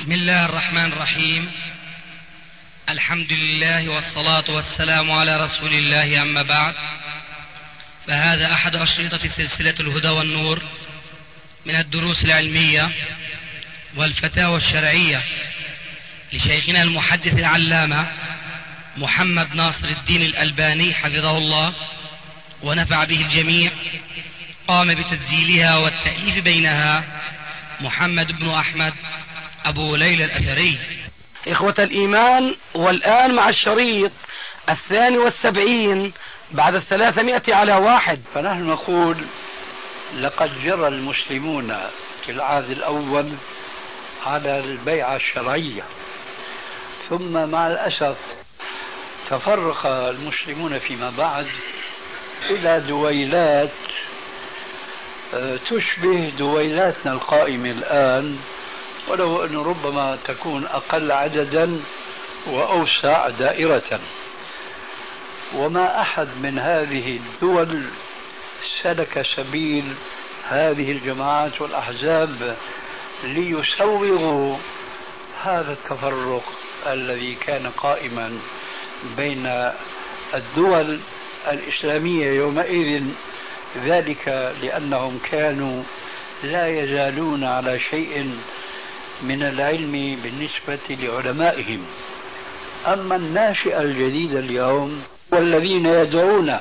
بسم الله الرحمن الرحيم. الحمد لله والصلاة والسلام على رسول الله، أما بعد، فهذا أحد أشرطة سلسلة الهدى والنور من الدروس العلمية والفتاوى الشرعية لشيخنا المحدث العلامة محمد ناصر الدين الألباني حفظه الله ونفع به الجميع. قام بتسجيلها والتأليف بينها محمد بن أحمد أبو ليلى الأثري. إخوة الإيمان، والآن مع الشريط 72 بعد 300 على 1. فنحن نقول لقد جرى المسلمون في العهد الأول على البيعة الشرعية، ثم مع الأسف تفرق المسلمون فيما بعد إلى دويلات تشبه دويلاتنا القائمة الآن، ولو أن ربما تكون أقل عددا وأوسع دائرة. وما أحد من هذه الدول سلك سبيل هذه الجماعات والأحزاب ليسوغوا هذا التفرق الذي كان قائما بين الدول الإسلامية يومئذ، ذلك لأنهم كانوا لا يزالون على شيء من العلم بالنسبة لعلمائهم. أما الناشئة الجديدة اليوم والذين يدعون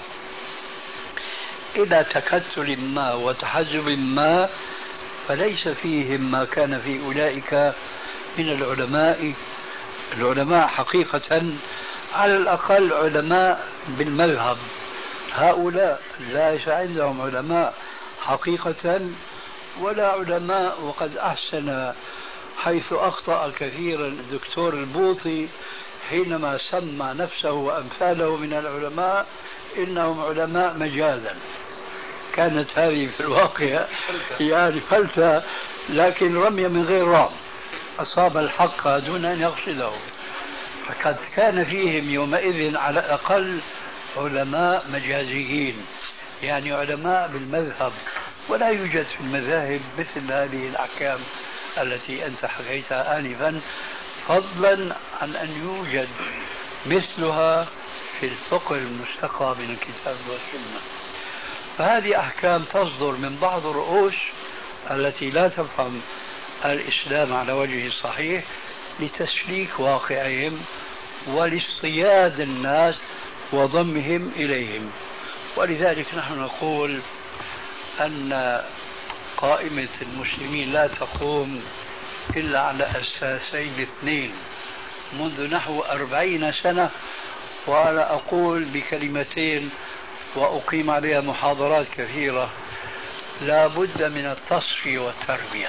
إلى تكتل ما وتحزب ما، فليس فيهم ما كان في أولئك من العلماء حقيقة، على الأقل علماء بالمذهب. هؤلاء ليس عندهم علماء حقيقة ولا علماء، وقد أحسن حيث أخطأ كثيرا الدكتور البوطي حينما سمى نفسه وأمثاله من العلماء إنهم علماء مجازا. كانت هذه في الواقع يعني فلتة، لكن رمي من غير رام، أصاب الحق دون أن يقصده. فقد كان فيهم يومئذ على الأقل علماء مجازيين، يعني علماء بالمذهب، ولا يوجد في المذاهب مثل هذه الأحكام التي أنت حكيتها آنفا، فضلا عن أن يوجد مثلها في الفقه المستقى من الكتاب والسنة. فهذه أحكام تصدر من بعض الرؤوس التي لا تفهم الإسلام على وجهه الصحيح لتسليك واقعهم ولاصطياد الناس وضمهم إليهم. ولذلك نحن نقول أن قائمة المسلمين لا تقوم إلا على أساسين اثنين منذ نحو 40 سنة، وأنا أقول بكلمتين وأقيم عليها محاضرات كثيرة: لا بد من التصفية والتربية.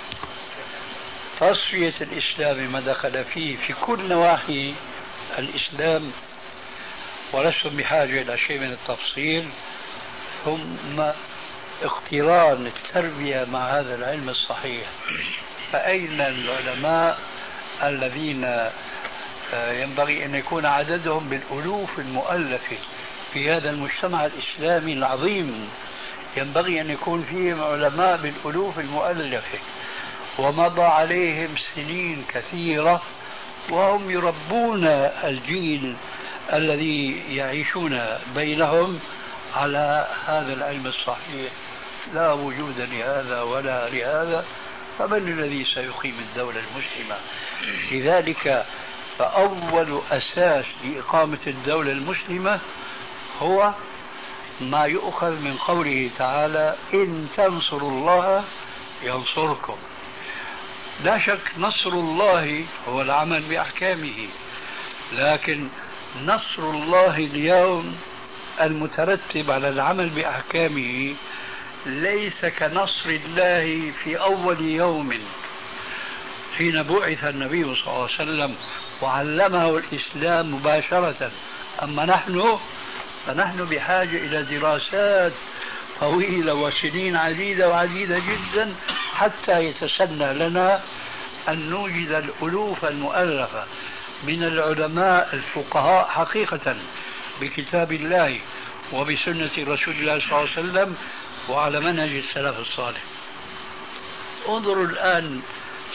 تصفية الإسلام ما دخل فيه في كل نواحي الإسلام، ولستم بحاجة إلى شيء من التفصيل، ثم اقتران التربية مع هذا العلم الصحيح. فأين العلماء الذين ينبغي أن يكون عددهم بالألوف المؤلفة في هذا المجتمع الإسلامي العظيم؟ ينبغي أن يكون فيهم علماء بالألوف المؤلفة، ومضى عليهم سنين كثيرة وهم يربون الجيل الذي يعيشون بينهم على هذا العلم الصحيح. لا وجود لهذا ولا لهذا، فمن الذي سيقيم الدولة المسلمة؟ لذلك فأول أساس لإقامة الدولة المسلمة هو ما يؤخذ من قوله تعالى: إن تنصروا الله ينصركم. لا شك نصر الله هو العمل بأحكامه، لكن نصر الله اليوم المترتب على العمل بأحكامه ليس كنصر الله في أول يوم حين بعث النبي صلى الله عليه وسلم وعلمه الإسلام مباشرة. أما فنحن بحاجة إلى دراسات طويلة وسنين عديدة جدا حتى يتسنى لنا أن نوجد الألوف المؤلفة من العلماء الفقهاء حقيقة بكتاب الله وبسنة رسول الله صلى الله عليه وسلم وعلى منهج السلف الصالح. انظروا الآن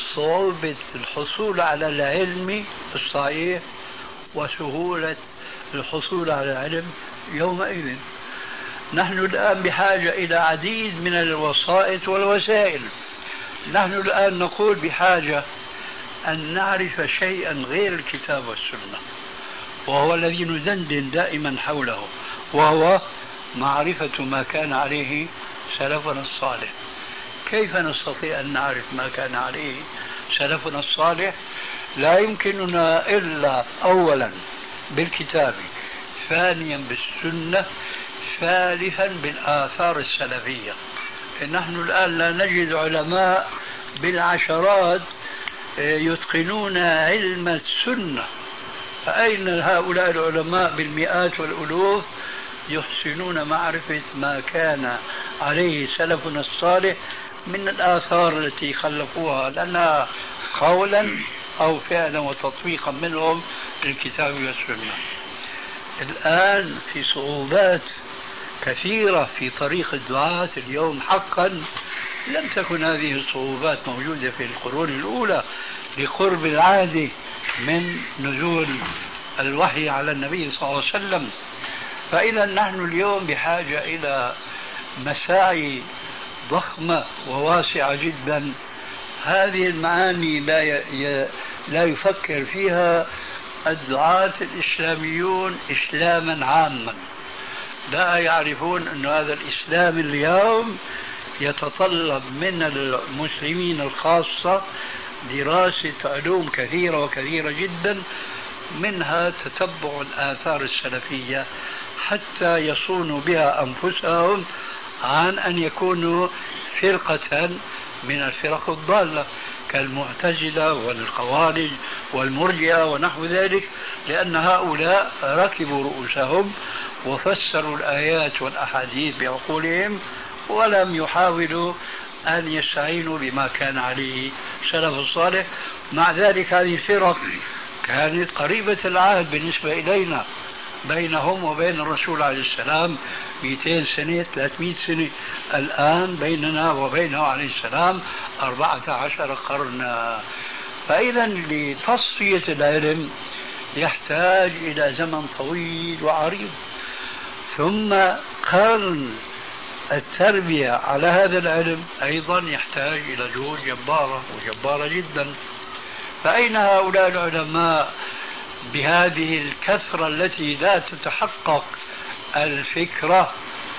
صعوبة الحصول على العلم الصحيح وسهولة الحصول على العلم يومئذ. نحن الآن بحاجة إلى عديد من الوسائط والوسائل. نحن الآن نقول بحاجة أن نعرف شيئا غير الكتاب والسنة، وهو الذي ندندن دائما حوله، وهو معرفة ما كان عليه سلفنا الصالح. كيف نستطيع أن نعرف ما كان عليه سلفنا الصالح؟ لا يمكننا إلا أولا بالكتاب، ثانيا بالسنة، ثالثا بالآثار السلفية. نحن الآن لا نجد علماء بالعشرات يتقنون علم السنة، فأين هؤلاء العلماء بالمئات والألوف يحسنون معرفة ما كان عليه سلفنا الصالح من الآثار التي خلفوها لنا قولا أو فعلا وتطبيقا منهم للكتاب والسنة. الآن في صعوبات كثيرة في طريق الدعاة اليوم. حقا لم تكن هذه الصعوبات موجودة في القرون الأولى لقرب العهد من نزول الوحي على النبي صلى الله عليه وسلم. فإذا نحن اليوم بحاجة إلى مساعي ضخمة وواسعة جدا. هذه المعاني لا يفكر فيها الدعاة الإسلاميون إسلاما عاما، لا يعرفون أن هذا الإسلام اليوم يتطلب من المسلمين الخاصة دراسة علوم كثيرة وكثيرة جدا، منها تتبع الآثار السلفية حتى يصونوا بها أنفسهم عن أن يكونوا فرقة من الفرق الضالة كالمعتزلة والخوارج والمرجئة ونحو ذلك، لأن هؤلاء ركبوا رؤوسهم وفسروا الآيات والأحاديث بعقولهم ولم يحاولوا أن يستعينوا بما كان عليه سلف الصالح. مع ذلك هذه الفرق كانت قريبة العهد بالنسبة إلينا، بينهم وبين الرسول عليه السلام 200 سنة 300 سنة. الآن بيننا وبينه عليه السلام 14 قرنا. فإذا لتصفية العلم يحتاج إلى زمن طويل وعريض، ثم قرن التربية على هذا العلم أيضا يحتاج إلى جهود جبارة وجبارة جدا. فأين هؤلاء العلماء بهذه الكثرة التي لا تتحقق الفكرة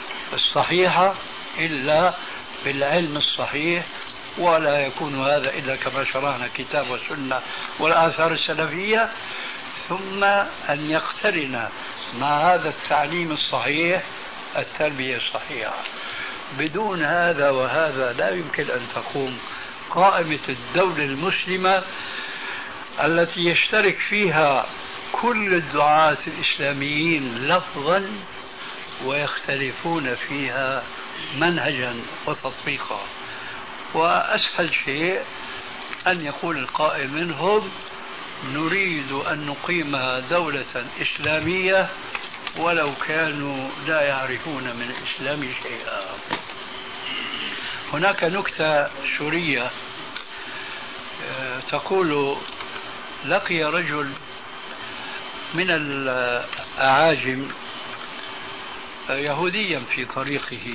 الصحيحة إلا بالعلم الصحيح، ولا يكون هذا إلا كما شرحنا الكتاب والسنة والآثار السلفية، ثم أن يقترن مع هذا التعليم الصحيح التربية الصحيحة. بدون هذا وهذا لا يمكن أن تقوم قائمة الدولة المسلمة التي يشترك فيها كل الدعاة الإسلاميين لفظا ويختلفون فيها منهجا وتطبيقا. وأسهل شيء أن يقول القائل منهم نريد أن نقيم دولة إسلامية ولو كانوا لا يعرفون من الإسلام شيئا. هناك نكتة سورية تقول لقي رجل من الأعاجم يهوديا في طريقه،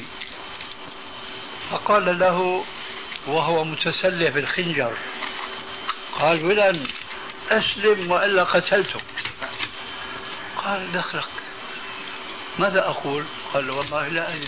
فقال له وهو متسلح بالخنجر، قال ولن أسلم وإلا قتلتك. قال دخلك ماذا أقول؟ قال والله لا أدري.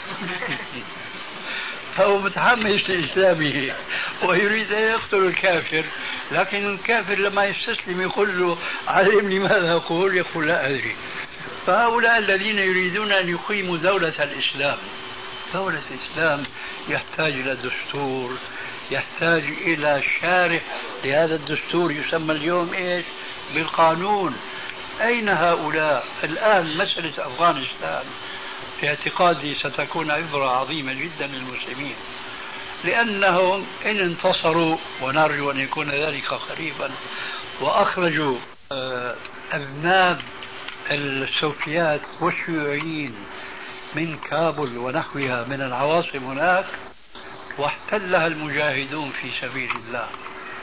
فهو متحمس لإسلامه ويريد أن يقتل الكافر، لكن الكافر لما يستسلم يقول له علمني ماذا أقول، يقول لا أدري. فهؤلاء الذين يريدون أن يقيموا دولة الإسلام، دولة الإسلام يحتاج إلى دستور، يحتاج إلى شارح لهذا الدستور يسمى اليوم إيش؟ بالقانون. أين هؤلاء الآن؟ مسألة أفغانستان في اعتقادي ستكون عبرة عظيمة جدا للمسلمين، لأنهم إن انتصروا ونرجو أن يكون ذلك قريبا وأخرجوا أذناب السوفيات والشيوعيين من كابل ونحوها من العواصم هناك، واحتلها المجاهدون في سبيل الله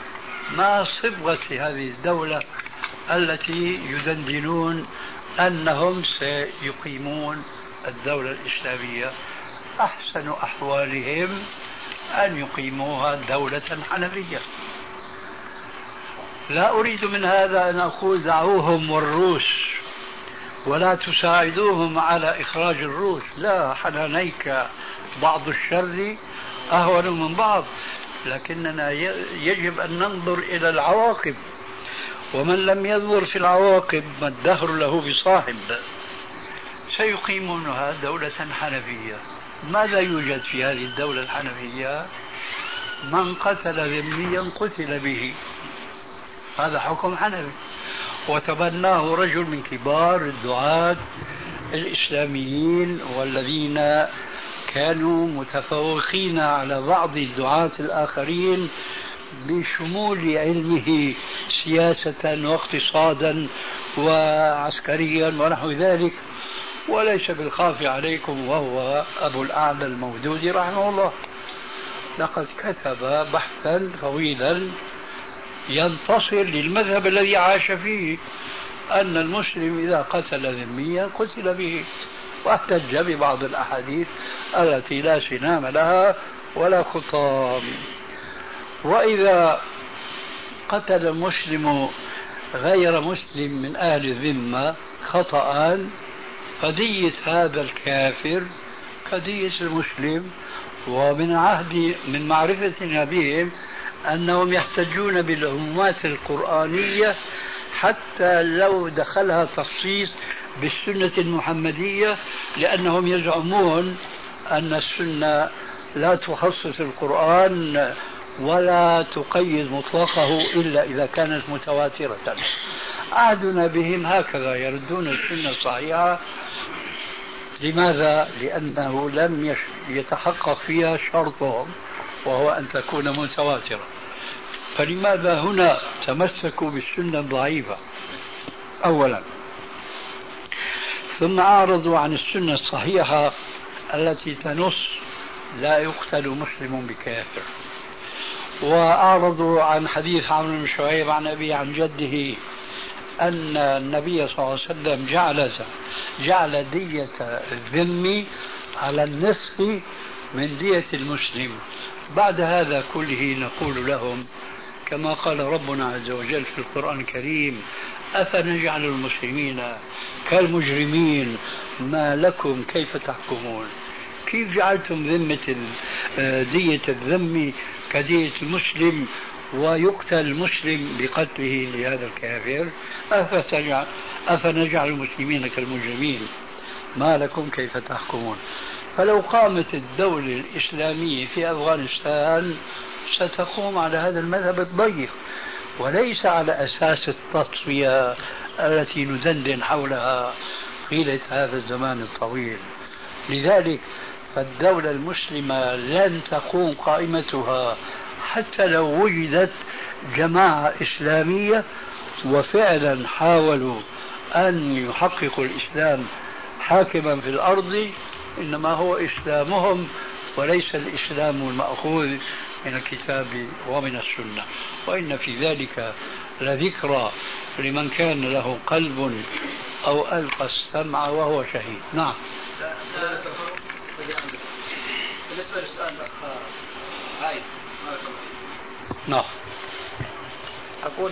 ما صبغة هذه الدولة التي يدندنون أنهم سيقيمون الدولة الإسلامية؟ أحسن أحوالهم أن يقيموها دولة حنفية. لا أريد من هذا أن أقول دعوهم والروس ولا تساعدوهم على إخراج الروس، لا، حنانيك بعض الشر أهون من بعض، لكننا يجب أن ننظر إلى العواقب، ومن لم ينظر في العواقب ما الدهر له بصاحب. سيقيمونها دولة حنفية. ماذا يوجد في هذه الدولة الحنفية؟ من قتل ذميا قتل به، هذا حكم حنفي، وتبناه رجل من كبار الدعاة الإسلاميين والذين كانوا متفوقين على بعض الدعاة الآخرين بشمول علمه سياسة واقتصادا وعسكريا ونحو ذلك، وليس بالخافي عليكم وهو أبو الأعلى المودودي رحمه الله. لقد كتب بحثا طويلا ينتصر للمذهب الذي عاش فيه، أن المسلم إذا قتل ذميا قتل به، واحتج ببعض الأحاديث التي لا سنام لها ولا خطام. وإذا قتل المسلم غير مسلم من أهل الذمة خطأ، قضية هذا الكافر قضية المسلم. ومن عهد من معرفتنا بهم أنهم يحتجون بالعمومات القرآنية حتى لو دخلها تخصيص بالسنة المحمدية، لأنهم يزعمون أن السنة لا تخصص القرآن ولا تقيد مطلقه إلا إذا كانت متواترة. عهدنا بهم هكذا، يردون السنة الصحيحة. لماذا؟ لأنه لم يتحقق فيها شرطهم وهو أن تكون متواترة. فلماذا هنا تمسكوا بالسنة الضعيفة أولا، ثم أعرضوا عن السنة الصحيحة التي تنص لا يقتل مسلم بكافر، وأعرضوا عن حديث عمرو بن شعيب عن أبي عن جده أن النبي صلى الله عليه وسلم جعل دية الذم على النصف من دية المسلم. بعد هذا كله نقول لهم كما قال ربنا عز وجل في القرآن الكريم: أفنجعل المسلمين كالمجرمين ما لكم كيف تحكمون؟ كيف جعلتم ذمة دية الذم كدية المسلم ويقتل المسلم بقتله لهذا الكافر؟ أفنجعل المسلمين كالمجرمين ما لكم كيف تحكمون؟ فلو قامت الدولة الإسلامية في أفغانستان ستقوم على هذا المذهب الضيق، وليس على أساس التطفية التي ندندن حولها طيلة هذا الزمان الطويل. لذلك فالدولة المسلمة لن تقوم قائمتها حتى لو وجدت جماعة إسلامية وفعلا حاولوا أن يحققوا الإسلام حاكما في الأرض، إنما هو إسلامهم وليس الإسلام المأخوذ من الكتاب ومن السنة. وإن في ذلك لذكرى لمن كان له قلب أو ألقى السمع وهو شهيد. نعم. بالنسبة للسؤال هاي نعم، أقول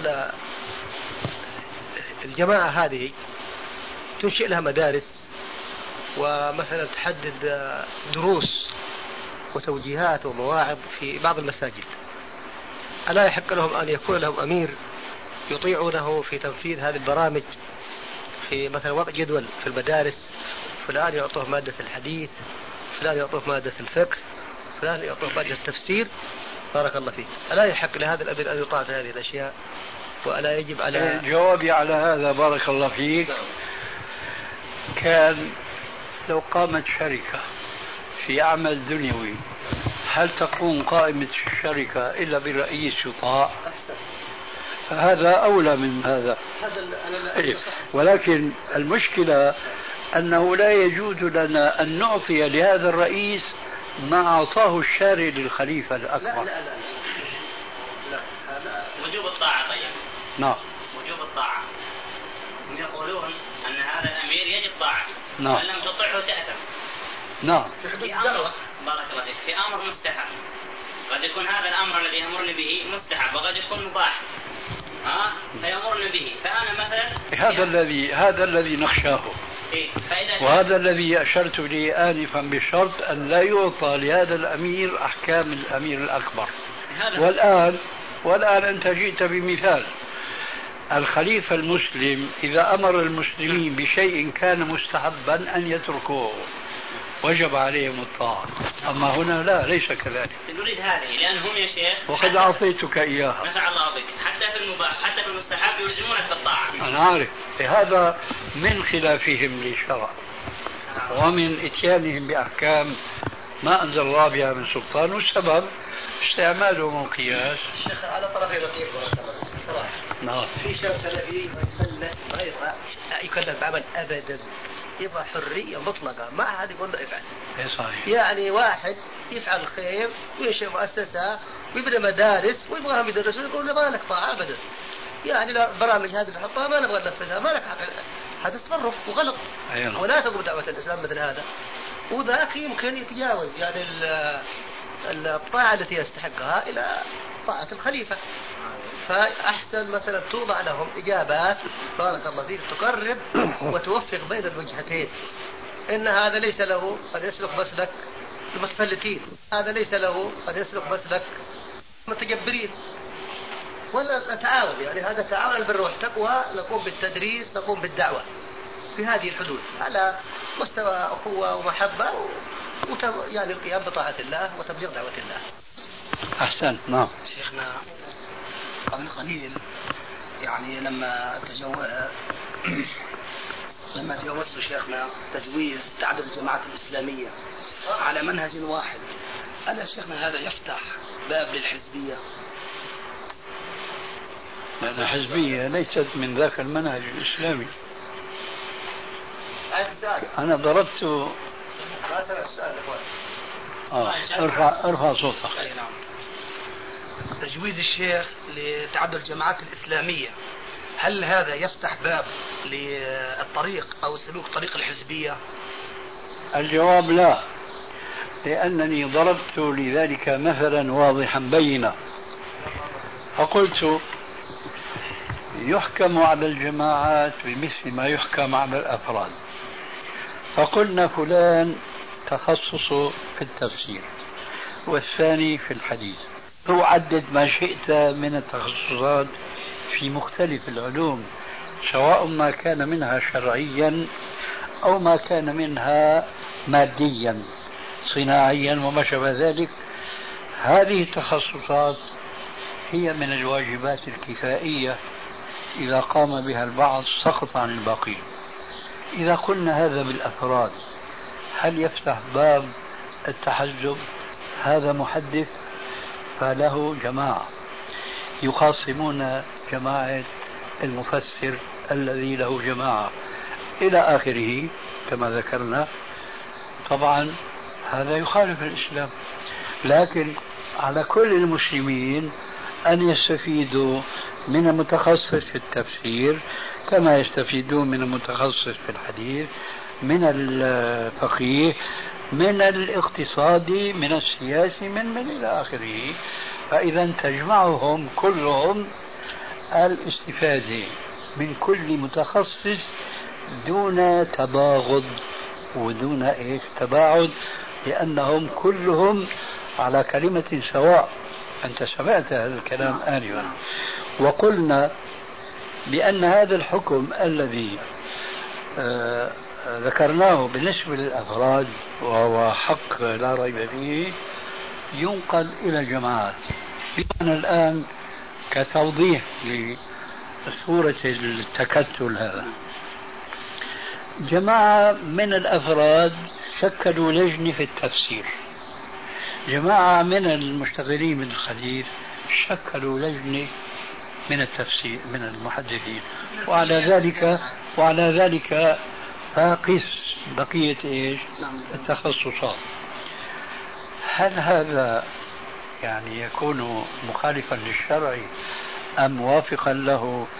الجماعة هذه تنشئ لها مدارس ومثلا تحدد دروس وتوجيهات ومواعظ في بعض المساجد، ألا يحق لهم أن يكون لهم أمير يطيعونه في تنفيذ هذه البرامج، في مثلا وضع جدول في المدارس، فلان يعطوه مادة الحديث، فلان يعطوه مادة الفقه، فلان يعطوه مادة التفسير؟ بارك الله فيك. ألا يحق لهذا الأمير أن يطاع هذه الأشياء؟ وألا يجب على جوابي على هذا بارك الله فيك كان لو قامت شركة في عمل دنيوي هل تقوم قائمة الشركة إلا برئيس يطاع؟ هذا أولى من هذا. ولكن المشكلة أنه لا يجوز لنا أن نعطي لهذا الرئيس ما أعطاه الشارع للخليفة الأكبر. لا. وجوب نعم. وجوب الطاعة. هم يقولون أن هذا الأمير يجب طاعته. نعم. وإن لم تطعه تأثم. نعم. في أمر بارك الله فيك، في أمر مستحب. قد يكون هذا الأمر الذي يأمرني به مستحب وقد يكون مباح. فيأمرني به، فأنا مثلا هذا الذي نخشاه. وهذا الذي أشرت لي آنفا بشرط أن لا يعطى لهذا الأمير أحكام الأمير الأكبر. والآن أنت جئت بمثال. الخليفة المسلم إذا أمر المسلمين بشيء كان مستحبا أن يتركوه وجب عليهم الطاعة. أما هنا لا، ليس كذلك. نريد هذه لأنهم يا شيخ وقد أعطيتك إياها. نفع الله بك. حتى في المباح حتى في المستحب يلزمونك بالطاعة. أنا عارف هذا من خلافهم للشرع ومن إتيانهم بأحكام ما أنزل الله بها من سلطان، والسبب استعمالهم القياس. الشيخ على طرفي لطيف صراحة. نعم. في شخص سلفي ما يبغى يكلف بعمل أبدا، يبغى حرية مطلقة، ما أحد يقول له افعل. صحيح. يعني واحد يفعل الخير وينشئ مؤسسة ويبدأ مدارس ويبغاهم يدرسون، يقول ما لك طاعة أبدا. يعني لا برامج هذه الحطة ما نبغى ننفذها، ما لك حق. هذا تصرف وغلط. أيوة. ولا تقوم دعوة الإسلام مثل هذا. وذاك يمكن يتجاوز يعني الطاعة التي يستحقها إلى طاعة الخليفة. فأحسن مثلا توضع لهم إجابات بارك الله فيك تقرب وتوفق بين الوجهتين. إن هذا ليس له قد يسلك مسلك المتفلتين، هذا ليس له قد يسلك مسلك المتجبرين. ولا نتعاون، يعني هذا تعاون البر والتقوى، نقوم بالتدريس نقوم بالدعوة في هذه الحدود على مستوى أخوة ومحبة يعني القيام بطاعة الله وتبليغ دعوة الله. أحسن. نعم. شيخنا قبل قليل يعني لما تجاوزت شيخنا تجويز تعدد الجماعات الإسلامية على منهج واحد، ألا شيخنا هذا يفتح باب للحزبية؟ لأن الحزبية ليست من ذاك المنهج الإسلامي. أنا ضربت ارفع صوتك. تجويز الشيخ لتعدد الجماعات الإسلامية، هل هذا يفتح باب للطريق أو سلوك طريق الحزبية؟ الجواب لا، لأنني ضربت لذلك مثلا واضحا بينا، فقلت يحكم على الجماعات بمثل ما يحكم على الأفراد. فقلنا فلان تخصصه في التفسير والثاني في الحديث، هو عدد ما شئت من التخصصات في مختلف العلوم، سواء ما كان منها شرعيا أو ما كان منها ماديا صناعيا وما شابه ذلك. هذه التخصصات هي من الواجبات الكفائية، إذا قام بها البعض سقط عن الباقين. إذا قلنا هذا بالأفراد هل يفتح باب التحزب؟ هذا محدث فله جماعة يخاصمون جماعة المفسر الذي له جماعة إلى آخره كما ذكرنا. طبعا هذا يخالف الإسلام، لكن على كل المسلمين أن يستفيدوا من المتخصص في التفسير كما يستفيدون من المتخصص في الحديث، من الفقيه، من الاقتصادي، من السياسي، من إلى آخره. فإذا تجمعهم كلهم الاستفادة من كل متخصص دون تباغض ودون تباعد، لأنهم كلهم على كلمة سواء. أنت سمعت هذا الكلام آنفا. وقلنا بأن هذا الحكم الذي ذكرناه بالنسبة للأفراد وهو حق لا ريب فيه ينقل إلى الجماعات. بمعنى الآن كتوضيح لصورة التكتل هذا، جماعة من الأفراد شكلوا لجنة في التفسير، جماعة من المشتغلين بالحديث شكلوا لجنة من التفسير من المحدثين، وعلى ذلك فاقس بقية التخصصات. هل هذا يعني يكون مخالفا للشرع أم موافقا له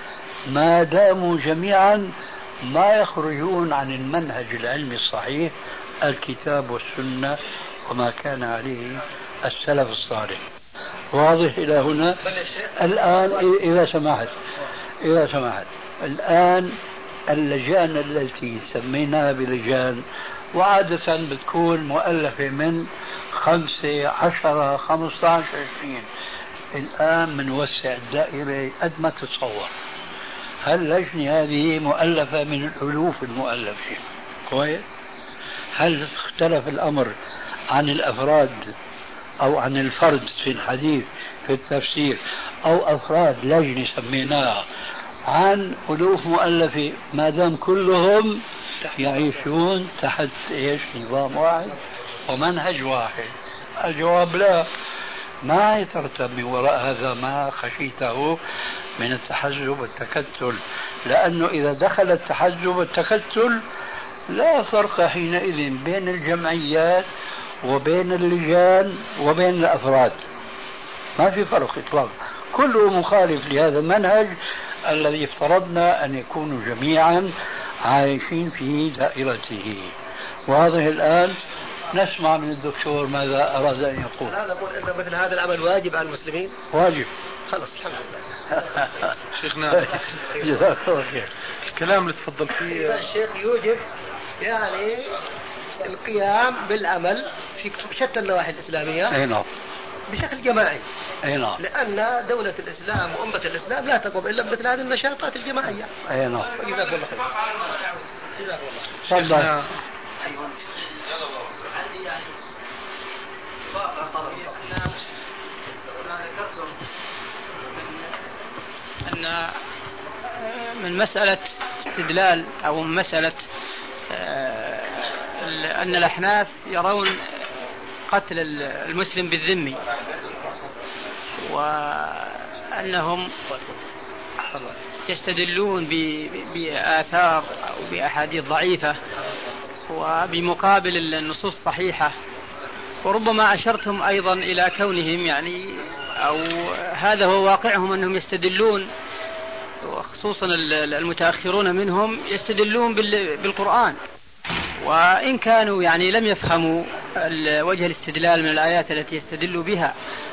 ما داموا جميعا ما يخرجون عن المنهج العلمي الصحيح، الكتاب والسنة وما كان عليه السلف الصالح. واضح إلى هنا؟ الآن إذا سمحت الآن اللجان التي سميناها بلجان وعادة بتكون مؤلفة من 5 10 15 20. الآن بنوسع الدائرة قد ما تتصور. هاللجنة هذه مؤلفة من الألوف المؤلفين. كويس؟ هل اختلف الأمر عن الأفراد أو عن الفرد في الحديث في التفسير، أو أفراد لجنة سميناها عن ألوف مؤلفة ما دام كلهم يعيشون تحت إيش؟ نظام واحد ومنهج واحد؟ الجواب لا. ما يترتب من وراء هذا ما خشيته من التحزب والتكتل، لأنه إذا دخل التحزب والتكتل لا فرق حينئذ بين الجمعيات وبين اللجان وبين الأفراد، ما في فرق إطلاقا، كله مخالف لهذا المنهج الذي افترضنا أن يكونوا جميعا عايشين في دائرته. واضح الآن؟ نسمع من الدكتور ماذا أراد أن يقول. هذا أقول أن مثل هذا العمل واجب على المسلمين. واجب. خلاص الحمد لله. شيخنا جزاك الله خير. الكلام اللي تفضل فيه الشيخ يوجب يعني القيام بالعمل في شتى النواحي الإسلامية. أي نعم. بشكل جماعي. أي نعم. لأن دولة الإسلام وأمة الإسلام لا تقوم إلا بمثل هذه النشاطات الجماعية. أي نعم. جزاك الله خير. تفضل. أن من مسألة استدلال أو من مسألة أن الأحناف يرون قتل المسلم بالذمي، وأنهم يستدلون بآثار أو بأحاديث ضعيفة وبمقابل النصوص الصحيحة، وربما أشرتم أيضا إلى كونهم يعني أو هذا هو واقعهم أنهم يستدلون، وخصوصا المتأخرون منهم يستدلون بالقرآن، وإن كانوا يعني لم يفهموا وجه الاستدلال من الآيات التي يستدلوا بها.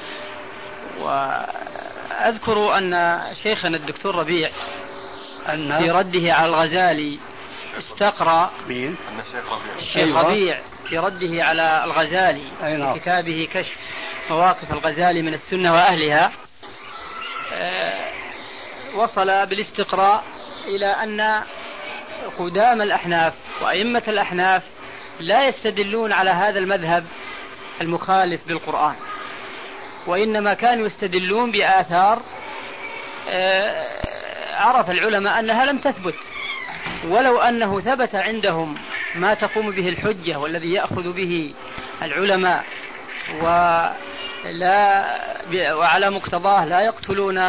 وأذكر أن شيخنا الدكتور ربيع في رده على الغزالي استقرأ الشيخ ربيع في رده على الغزالي في كتابه كشف مواقف الغزالي من السنة وأهلها، وصل بالاستقراء إلى أن قدام الأحناف وأئمة الأحناف لا يستدلون على هذا المذهب المخالف بالقرآن، وإنما كانوا يستدلون بآثار عرف العلماء أنها لم تثبت، ولو أنه ثبت عندهم ما تقوم به الحجة والذي يأخذ به العلماء وعلى مقتضاه لا يقتلون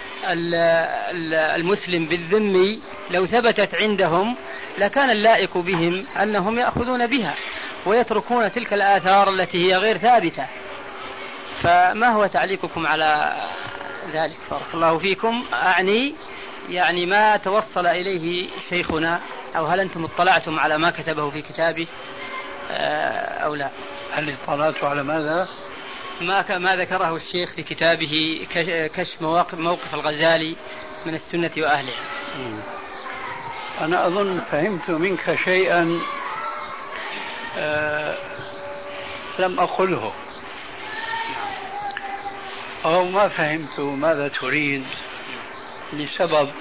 المسلم بالذمي، لو ثبتت عندهم لكان اللائق بهم أنهم يأخذون بها ويتركون تلك الآثار التي هي غير ثابتة. فما هو تعليقكم على ذلك؟ بارك الله فيكم. أعني يعني ما توصل إليه شيخنا، أو هل أنتم اطلعتم على ما كتبه في كتابه أو لا؟ هل اطلعتم على ماذا؟ ما ذكره الشيخ في كتابه كشف موقف الغزالي من السنة وأهلها. أنا أظن فهمت منك شيئا لم أقله، أو ما فهمت ماذا تريد لسبب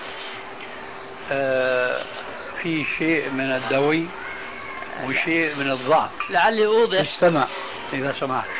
في شيء من الدوي وشيء من الضعف. لعلي أوضح. استمع إذا سمحت.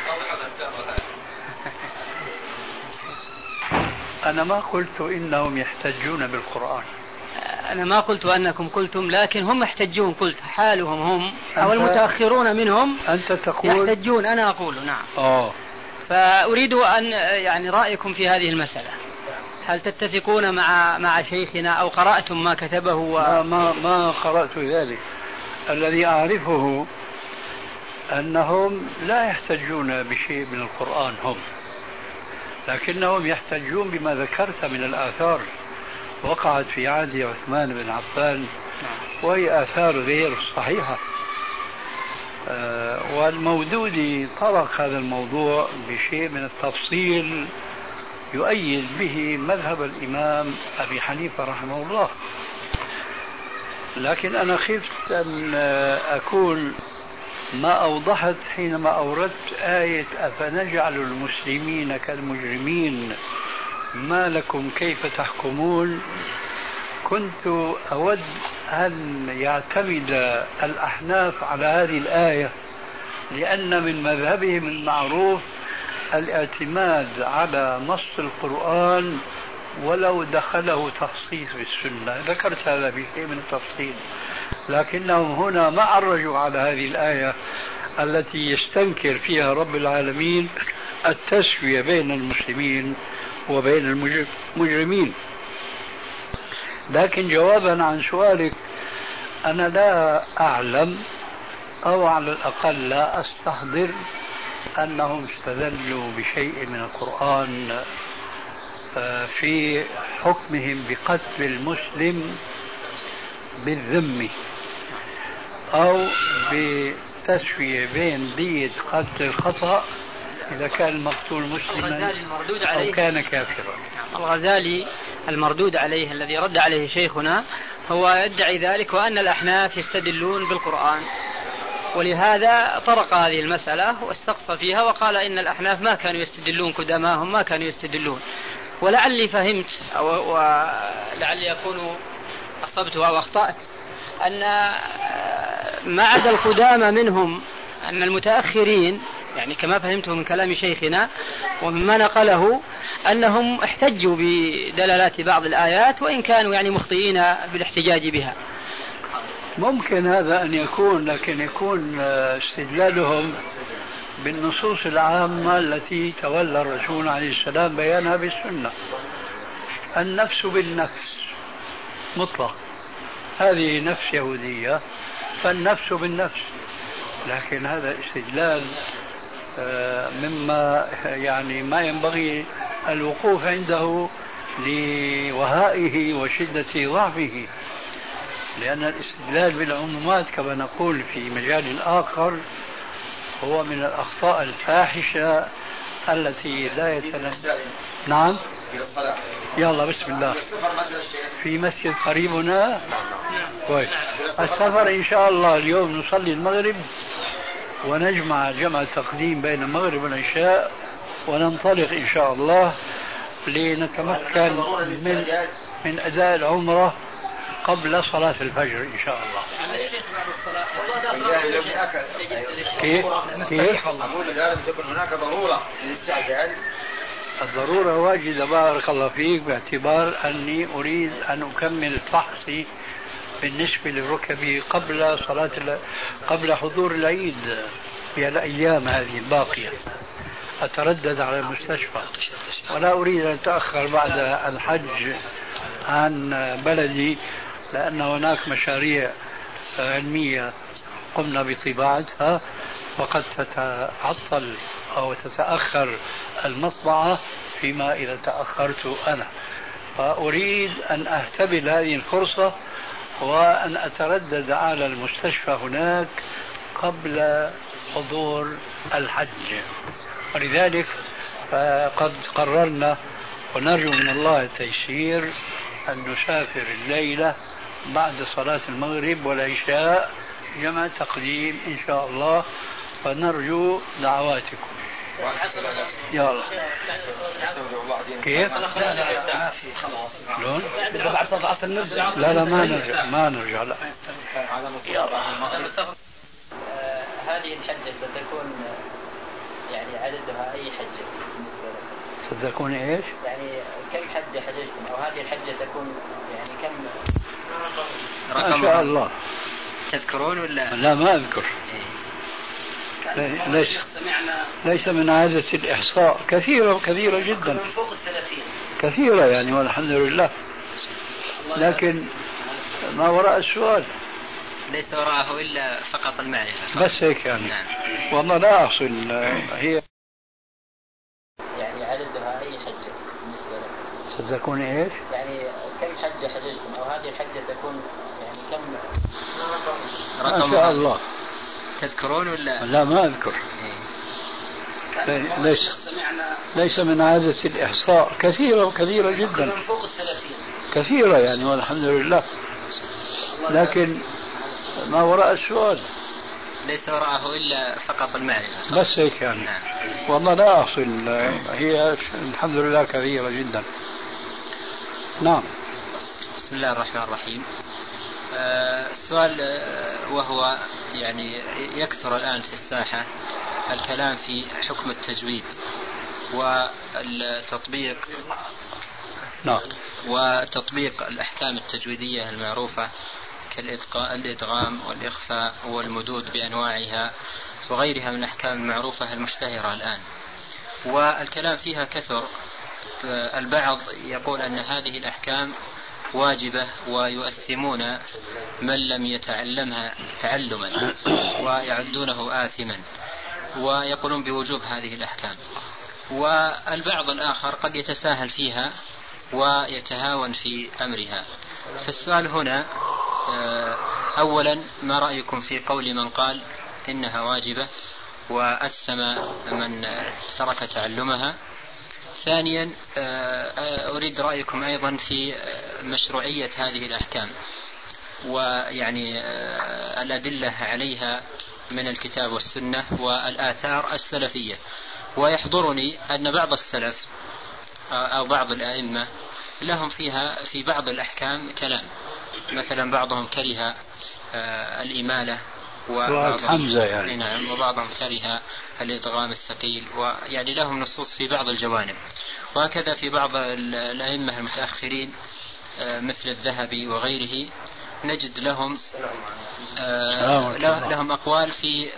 أنا ما قلت إنهم يحتجون بالقرآن. أنا ما قلت أنكم قلتم، لكن هم يحتجون. قلت حالهم هم أو المتأخرون منهم أنت تقول يحتجون. أنا أقول نعم. فأريد أن يعني رأيكم في هذه المسألة. هل تتفقون مع شيخنا أو قرأتم ما كتبه ما قرأت ذلك. الذي أعرفه أنهم لا يحتجون بشيء من القرآن هم، لكنهم يحتجون بما ذكرت من الآثار، وقعت في عهد عثمان بن عفان، وهي آثار غير صحيحة. والمودودي طرق هذا الموضوع بشيء من التفصيل يؤيد به مذهب الإمام أبي حنيفة رحمه الله. لكن أنا خفت أن أكون ما أوضحت حينما أوردت آية أفنجعل المسلمين كالمجرمين ما لكم كيف تحكمون. كنت أود أن يعتمد الأحناف على هذه الآية، لأن من مذهبهم المعروف الاعتماد على نص القرآن ولو دخله تخصيص بالسنة. ذكرت هذا بشيء من التفصيل، لكنهم هنا ما عرجوا على هذه الآية التي يستنكر فيها رب العالمين التسوية بين المسلمين وبين المجرمين. لكن جوابا عن سؤالك، أنا لا أعلم أو على الأقل لا أستحضر أنهم استدلوا بشيء من القرآن في حكمهم بقتل المسلم بالذم أو بتسوية بين دية قتل الخطأ إذا كان المقتول مسلما أو كان كافرا. الغزالي المردود عليه الذي رد عليه شيخنا هو يدعي ذلك، وأن الأحناف يستدلون بالقرآن، ولهذا طرق هذه المسألة واستقصى فيها وقال إن الأحناف ما كانوا يستدلون، قدماهم ما كانوا يستدلون. ولعلي فهمت ولعلي أكون أصبت أو أخطأت أن ما عدا القدامى منهم أن المتأخرين، يعني كما فهمته من كلام شيخنا ومما نقله، أنهم احتجوا بدلالات بعض الآيات وإن كانوا يعني مخطئين بالاحتجاج بها. ممكن هذا أن يكون، لكن يكون استدلالهم بالنصوص العامة التي تولى الرسول عليه السلام بيانها بالسنة. النفس بالنفس مطلق، هذه نفس يهودية فالنفس بالنفس. لكن هذا استدلال مما يعني ما ينبغي الوقوف عنده لوهائه وشدة ضعفه، لأن الاستدلال بالعمومات كما نقول في مجال آخر هو من الأخطاء الفاحشة التي لا يتنزل. نعم، يلا بسم الله. في مسجد قريبنا كويس. السفر إن شاء الله اليوم نصلي المغرب ونجمع جمع تقديم بين المغرب والعشاء وننطلق إن شاء الله لنتمكن من أداء العمرة قبل صلاة الفجر إن شاء الله. كيف؟ أقول لازم تكون هناك ضرورة للاستعجال. الضرورة واجدة بارك الله فيك، باعتبار أني أريد أن أكمل فحصي بالنسبة لركبي قبل حضور العيد في الأيام هذه الباقية. أتردد على المستشفى ولا أريد أن أتأخر بعد الحج عن بلدي، لأن هناك مشاريع علمية قمنا بطباعتها وقد تتعطل أو تتأخر المطبعة فيما إذا تأخرت أنا. فأريد أن أهتبل هذه الفرصة وأن أتردد على المستشفى هناك قبل حضور الحج. ولذلك فقد قررنا ونرجو من الله التيسير أن نسافر الليلة بعد صلاة المغرب والعشاء جمع تقديم إن شاء الله، فنرجو دعواتكم. يلا كيف؟ لا ما نرجع لا. هذه الحجة ستكون يعني عددها أي حجة بالنسبة لكم؟ ستكون إيش؟ يعني كم حجة حججتم، أو هذه الحجة تكون يعني كم رقم؟ ما شاء الله. تذكرون ولا؟ لا ما أذكر. ليس من عادة الإحصاء، كثيرة جدا، من فوق 30 كثيرة يعني والحمد لله. لكن ما وراء السؤال ليس وراءه إلا فقط المعرفة بس هيك يعني. والله لا أحصل هي يعني عددها أي حجة بالنسبة لك؟ ستكون إيش؟ يعني كم حجة حججتم أو هذه الحجة تكون يعني كم ما شاء الله. تذكرون ولا؟ لا ما أذكر. ليس من عادة الإحصاء، كثيرة وكثيرة جدا، من فوق 30 كثيرة يعني والحمد لله، لكن ما وراء السؤال ليس وراءه إلا فقط المعرفة بس هيك يعني. نعم. والله لا أصل، هي الحمد لله كثيرة جدا. نعم. بسم الله الرحمن الرحيم. السؤال وهو يعني يكثر الآن في الساحة الكلام في حكم التجويد والتطبيق. نعم. وتطبيق الأحكام التجويدية المعروفة كالإدغام والإخفاء والمدود بأنواعها وغيرها من الأحكام المعروفة المشتهرة الآن، والكلام فيها كثر. البعض يقول أن هذه الأحكام واجبة ويؤثمون من لم يتعلمها تعلما ويعدونه آثما، ويقولون بوجوب هذه الأحكام. والبعض الآخر قد يتساهل فيها ويتهاون في أمرها. فالسؤال هنا أولا ما رأيكم في قول من قال إنها واجبة وأثم من ترك تعلمها؟ ثانيا أريد رأيكم أيضا في مشروعية هذه الأحكام ويعني الأدلة عليها من الكتاب والسنة والآثار السلفية. ويحضرني أن بعض السلف أو بعض الأئمة لهم فيها في بعض الأحكام كلام، مثلا بعضهم كره الإمالة حمزة يعني. نعم. وبعضهم كره الإدغام الثقيل، ويعني لهم نصوص في بعض الجوانب. وهكذا في بعض الأئمة المتأخرين مثل الذهبي وغيره نجد لهم أقوال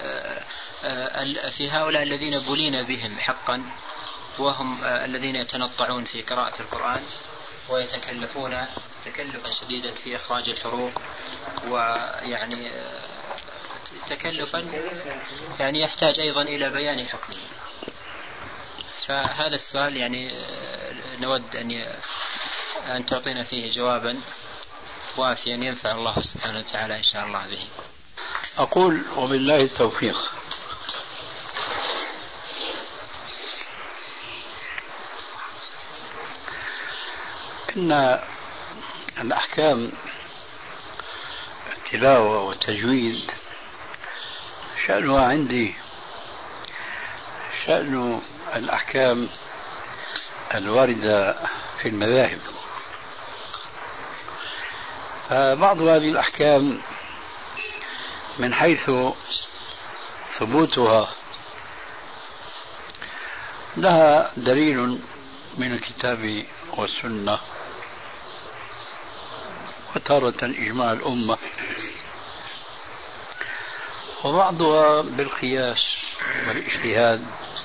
في هؤلاء الذين بلين بهم حقا، وهم الذين يتنطعون في قراءة القرآن ويتكلفون تكلفا شديدا في إخراج الحروف، ويعني تكلفا يعني يحتاج أيضا إلى بيان حكمه. فهذا السؤال يعني نود أن تعطينا فيه جوابا وافيا ينفع الله سبحانه وتعالى إن شاء الله به. أقول وبالله التوفيق. إن الأحكام التلاوة والتجويد شأنها عندي شأن الأحكام الواردة في المذاهب. فبعض هذه الأحكام من حيث ثبوتها لها دليل من الكتاب والسنة، وتارة إجماع الأمة، وبعضها بالقياس والاجتهاد.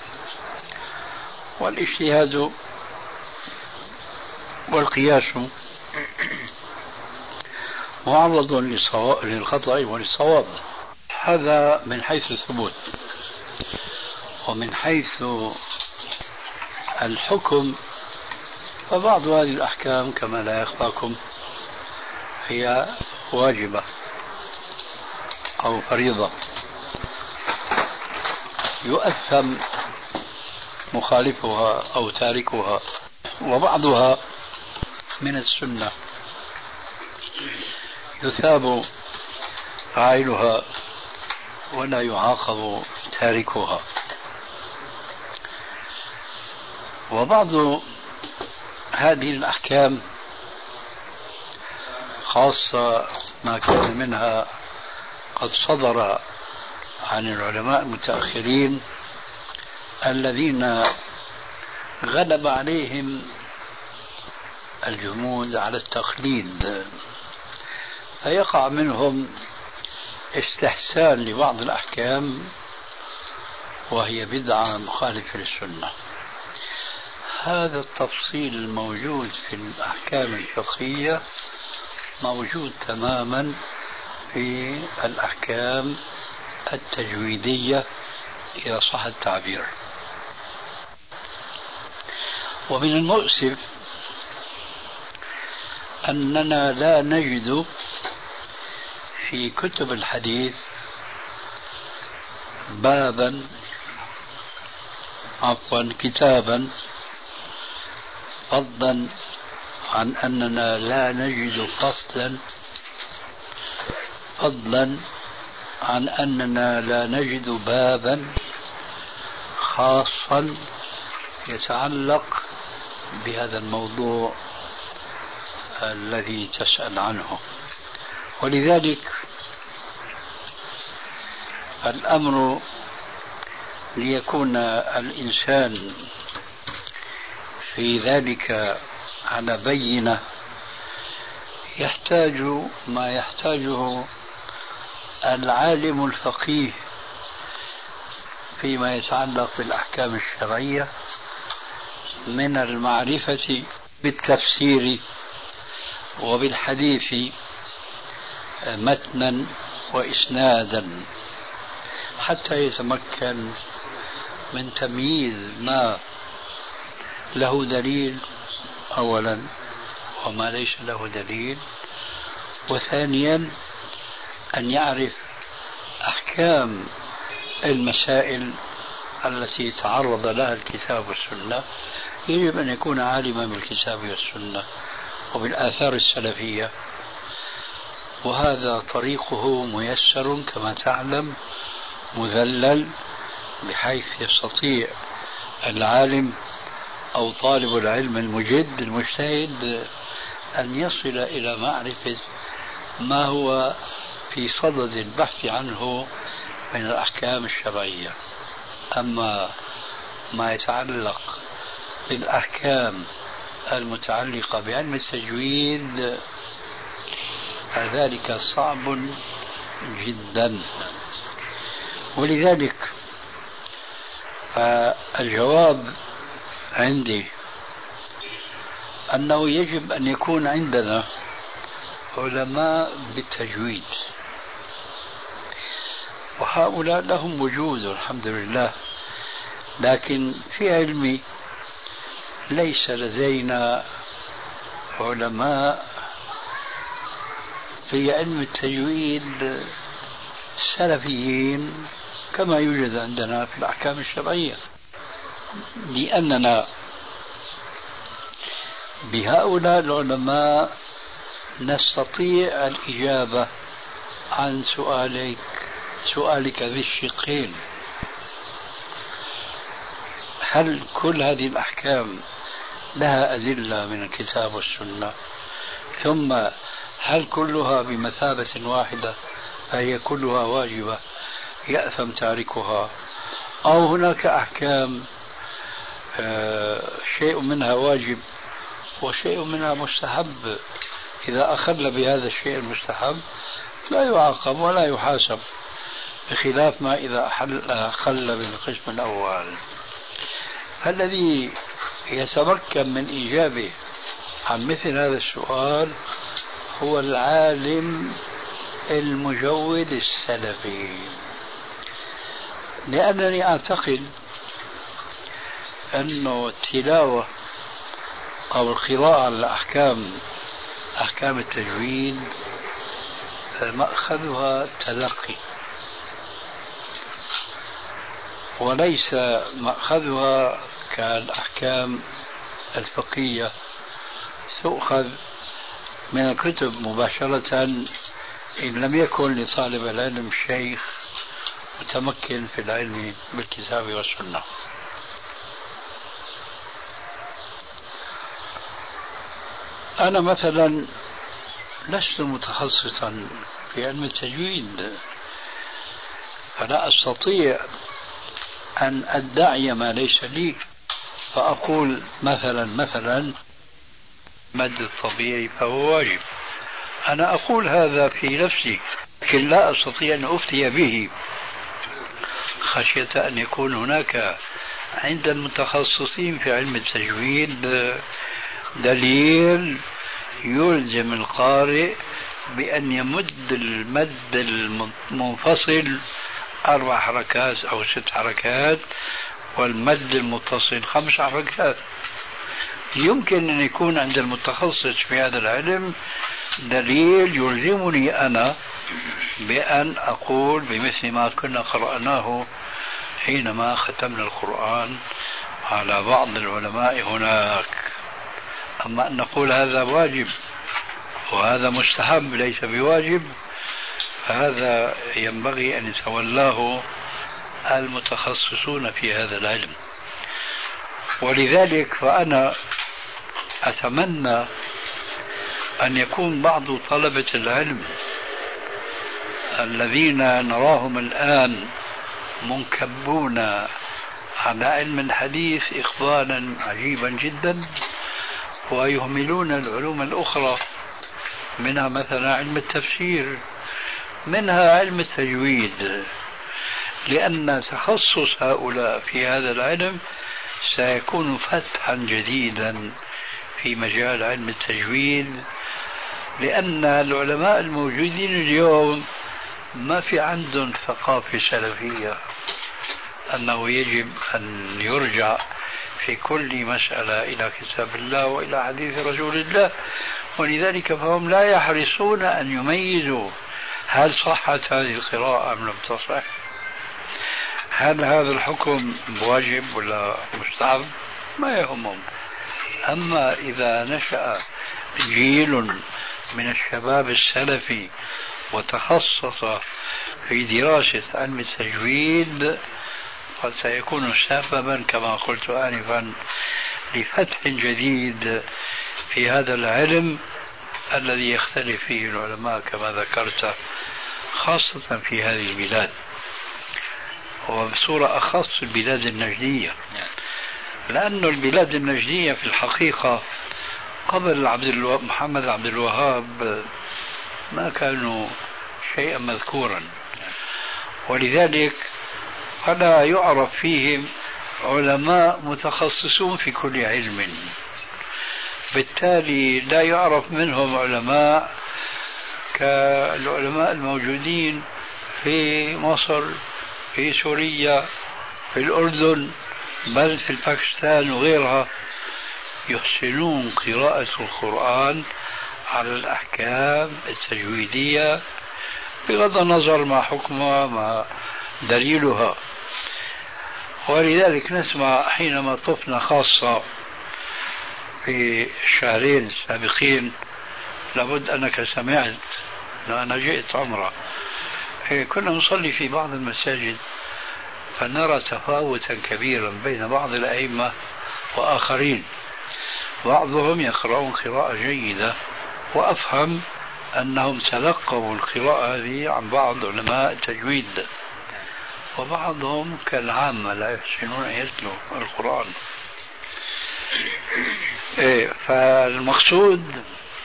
والاجتهاد والقياس معرض للخطأ وللصواب. هذا من حيث الثبوت. ومن حيث الحكم فبعض هذه الأحكام كما لا يخفاكم هي واجبة أو فريضة يؤثم مخالفها أو تاركها، وبعضها من السنة يثاب فاعلها ولا يعاقب تاركها. وبعض هذه الأحكام خاصة ما كان منها قد صدر عن العلماء المتأخرين الذين غلب عليهم الجمود على التقليد، فيقع منهم استحسان لبعض الأحكام وهي بدعة مخالفة للسنة. هذا التفصيل الموجود في الأحكام الفقهية موجود تماما في الأحكام التجويدية إذا صح التعبير. ومن المؤسف أننا لا نجد في كتب الحديث كتابا، فضلا عن أننا لا نجد فصلا، فضلا عن أننا لا نجد بابا خاصا يتعلق بهذا الموضوع الذي تسأل عنه. ولذلك الأمر ليكون الإنسان في ذلك على بينة يحتاج ما يحتاجه العالم الفقيه فيما يتعلق بالأحكام الشرعية من المعرفة بالتفسير وبالحديث متنا وإسنادا، حتى يتمكن من تمييز ما له دليل أولا وما ليس له دليل، وثانيا أن يعرف أحكام المسائل التي تعرض لها الكتاب والسنة. يجب أن يكون عالما بالكتاب والسنة وبالآثار السلفية، وهذا طريقه ميسر كما تعلم، مذلل، بحيث يستطيع العالم أو طالب العلم المجد المجتهد أن يصل إلى معرفة ما هو في صدد البحث عنه من الأحكام الشرعية. أما ما يتعلق بالأحكام المتعلقة بعلم التجويد فذلك صعب جدا. ولذلك الجواب عندي أنه يجب أن يكون عندنا علماء بالتجويد، وهؤلاء لهم وجود الحمد لله، لكن في علمي ليس لدينا علماء في علم التجويد سلفيين كما يوجد عندنا في الأحكام الشرعية، لأننا بهؤلاء العلماء نستطيع الإجابة عن سؤالك ذي الشقين: هل كل هذه الأحكام لها أدلة من الكتاب والسنة؟ ثم هل كلها بمثابة واحدة فهي كلها واجبة يأثم تاركها، أو هناك أحكام شيء منها واجب وشيء منها مستحب، إذا أخل بهذا الشيء المستحب لا يعاقب ولا يحاسب، بخلاف ما إذا أخل بالقسم الأول. فالذي يتمكن من إجابة عن مثل هذا السؤال هو العالم المجود السلفي، لأنني أعتقد أن التلاوة أو القراءة على أحكام التجويد مأخذها تلقي، وليس مأخذها كالأحكام الفقهية تؤخذ من الكتب مباشرة إن لم يكن لطالب العلم شيخ متمكن في العلم بالكتاب والسنة. أنا مثلا لست متخصصا في علم التجويد، فلا أستطيع أن أدعي ما ليس لي، فأقول مثلا مد الطبيعي فهو واجب. أنا أقول هذا في نفسي، لكن لا أستطيع أن أفتي به خشية أن يكون هناك عند المتخصصين في علم التجويد دليل يلزم القارئ بأن يمد المد المنفصل 4 حركات أو 6 حركات والمد المتصل 5 حركات. يمكن أن يكون عند المتخصص في هذا العلم دليل يلزمني أنا بأن أقول بمثل ما كنا قرأناه حينما ختمنا القرآن على بعض العلماء هناك. أما أن نقول هذا واجب وهذا مستحب ليس بواجب، فهذا ينبغي أن يتولاه المتخصصون في هذا العلم. ولذلك فأنا أتمنى أن يكون بعض طلبة العلم الذين نراهم الآن منكبون على علم الحديث إقبالا عجيبا جدا ويهملون العلوم الأخرى، منها مثلا علم التفسير، منها علم التجويد، لأن تخصص هؤلاء في هذا العلم سيكون فتحا جديدا في مجال علم التجويد، لأن العلماء الموجودين اليوم ما في عندهم ثقافة سلفية أنه يجب أن يرجع في كل مسألة إلى كتاب الله وإلى حديث رسول الله، ولذلك فهم لا يحرصون أن يميزوا هل صحت هذه القراءة أم لم تصح، هل هذا الحكم واجب ولا مستحب، ما يهمهم. أما إذا نشأ جيل من الشباب السلفي وتخصص في دراسة علم التجويد قد سيكون سببا كما قلت آنفا لفتح جديد في هذا العلم الذي يختلف فيه العلماء كما ذكرت، خاصة في هذه البلاد وبصورة أخص البلاد النجدية، لأن البلاد النجدية في الحقيقة قبل محمد عبد الوهاب ما كانوا شيئا مذكورا، ولذلك فلا يعرف فيهم علماء متخصصون في كل علم، بالتالي لا يعرف منهم علماء كالعلماء الموجودين في مصر، في سوريا، في الأردن، بل في باكستان وغيرها، يحسنون قراءة القرآن على الأحكام التجويدية بغض النظر ما حكمها ما دليلها. ولذلك نسمع حينما طفنا خاصة في الشهرين السابقين، لابد أنك سمعت أنا جئت عمرة، كنا نصلي في بعض المساجد فنرى تفاوتا كبيرا بين بعض الأئمة وآخرين، بعضهم يقرؤون قراءة جيدة وأفهم أنهم تلقوا القراءة هذه عن بعض علماء التجويد، وبعضهم كالعامة لا يحسنون أن يتلوا القرآن. فالمقصود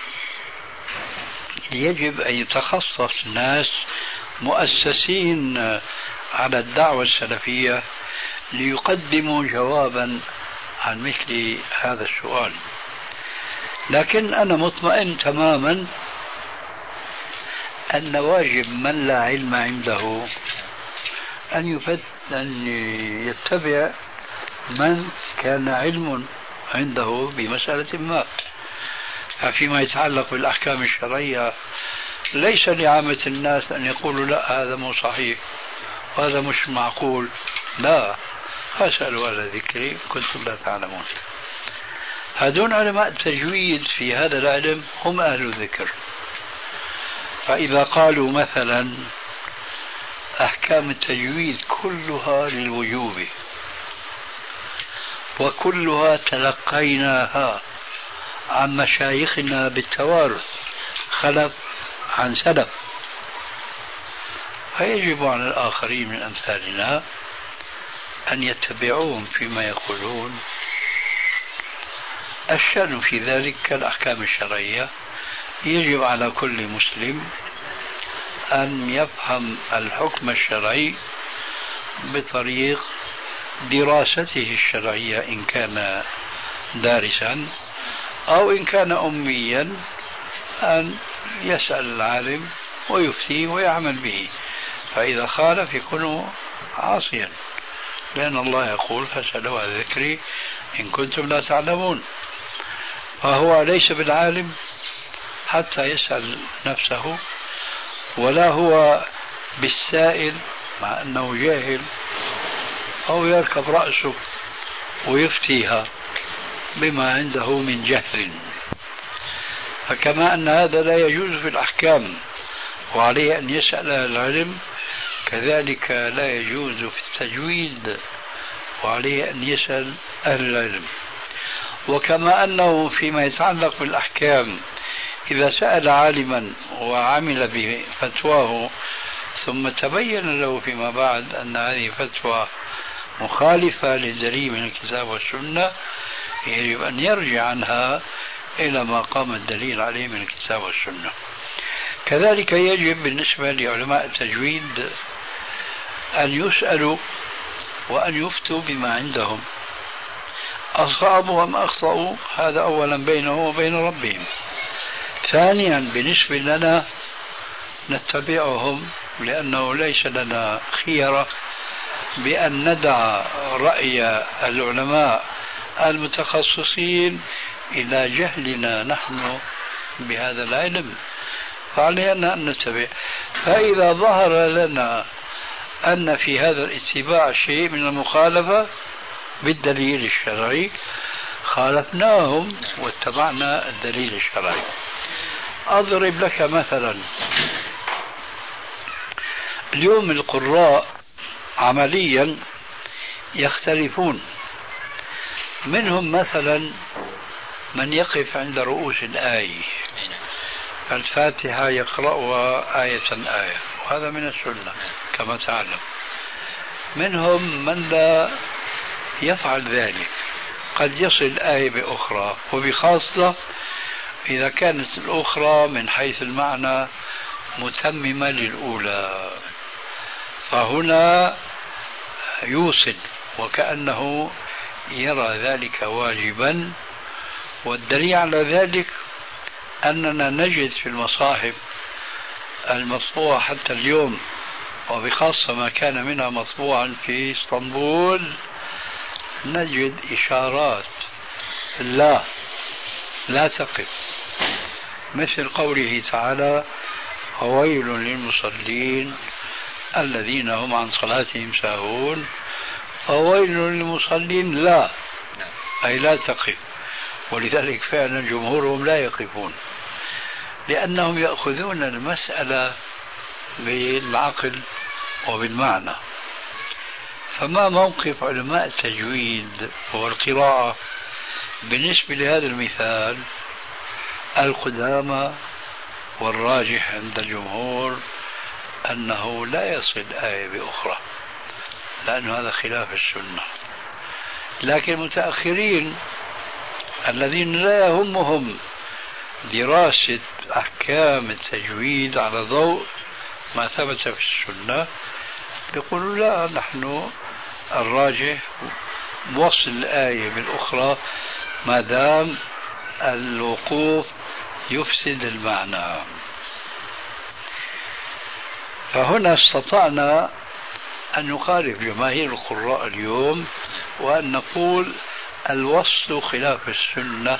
يجب أن يتخصص ناس مؤسسين على الدعوة السلفية ليقدموا جوابا عن مثل هذا السؤال. لكن أنا مطمئن تماما أن واجب من لا علم عنده أن يتبع من كان علم عنده بمسألة ما. فيما يتعلق بالأحكام الشرعية ليس لعامة الناس أن يقولوا لا هذا مو صحيح وهذا مش معقول، لا، فاسألوا على ذكري كنتم لا تعلمون. هذون علماء التجويد في هذا العلم هم أهل الذكر، فإذا قالوا مثلا أحكام التجويد كلها للوجوب وكلها تلقيناها عن مشايخنا بالتوارث خلف عن سلف، فيجب على الآخرين من أمثالنا أن يتبعوهم فيما يقولون. الشأن في ذلك كالأحكام الشرعية، يجب على كل مسلم أن يفهم الحكم الشرعي بطريق دراسته الشرعية إن كان دارسا، أو إن كان أميا أن يسأل العالم ويفتي ويعمل به، فإذا خالف يكون عاصيا، لأن الله يقول فاسألوا عن ذكري إن كنتم لا تعلمون. فهو ليس بالعالم حتى يسأل نفسه، ولا هو بالسائل مع أنه جاهل، أو يركب رأسه ويفتيها بما عنده من جهل. فكما أن هذا لا يجوز في الأحكام وعليه أن يسأل العلم، كذلك لا يجوز في التجويد وعليه أن يسأل أهل العلم. وكما أنه فيما يتعلق بالأحكام إذا سأل عالما وعمل بفتواه ثم تبين له فيما بعد أن هذه فتوى مخالفة للدليل من الكتاب والسنة، يجب أن يرجع عنها إلى ما قام الدليل عليه من الكتاب والسنة. كذلك يجب بالنسبة لعلماء التجويد أن يسألوا وأن يفتوا بما عندهم، أصابوا أم أخطأوا هذا أولا بينه وبين ربهم. ثانيا بالنسبة لنا نتبعهم، لأنه ليس لنا خيرة بأن ندع رأي العلماء المتخصصين إلى جهلنا نحن بهذا العلم، فعلينا أن نتبع. فإذا ظهر لنا أن في هذا الاتباع شيء من المخالفة بالدليل الشرعي خالفناهم واتبعنا الدليل الشرعي. أضرب لك مثلا، اليوم القراء عمليا يختلفون، منهم مثلا من يقف عند رؤوس الآية، الفاتحة يقرأها آية آية، وهذا من السنة كما تعلم. منهم من لا يفعل ذلك، قد يصل آية بأخرى، وبخاصة إذا كانت الأخرى من حيث المعنى متممة للأولى، فهنا يوصل وكأنه يرى ذلك واجبا. والدليل على ذلك أننا نجد في المصاحف المطبوعة حتى اليوم، وبخاصة ما كان منها مطبوعا في اسطنبول، نجد إشارات لا تقف، مثل قوله تعالى: وويل للمصلين الذين هم عن صلاتهم ساهون. فويل للمصلين أي لا تقف، ولذلك فعلا جمهورهم لا يقفون، لأنهم يأخذون المسألة بالعقل وبالمعنى. فما موقف علماء التجويد والقراءة بالنسبة لهذا المثال؟ القدامى والراجح عند الجمهور أنه لا يصل آية بأخرى، لأن هذا خلاف السنة. لكن المتأخرين الذين لا يهمهم دراسة أحكام التجويد على ضوء ما ثبت في السنة يقولوا لا، نحن الراجح وصل الآية بالأخرى ما دام الوقوف يفسد المعنى. فهنا استطعنا أن نخالف جماهير القراء اليوم وأن نقول الوصل خلاف السنة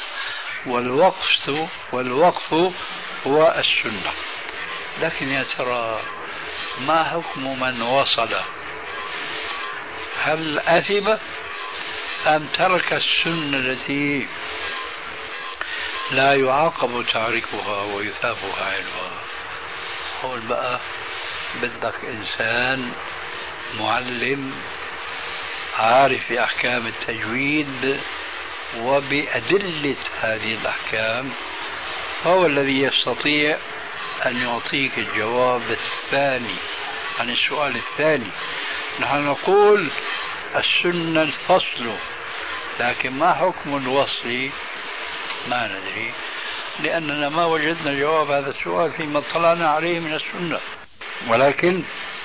والوقف هو السنة. لكن يا ترى ما حكم من وصل؟ هل أثم أم ترك السنة التي لا يعاقب تاركها ويثاب فاعلها؟ قول بقى بدك إنسان معلم عارف بأحكام التجويد وبأدلة هذه الأحكام، هو الذي يستطيع أن يعطيك الجواب الثاني عن السؤال الثاني. نحن نقول السنة الفصل، لكن ما حكم الوصل ما ندري، لأننا ما وجدنا جواب هذا السؤال فيما اطلعنا عليه من السنة. ولكن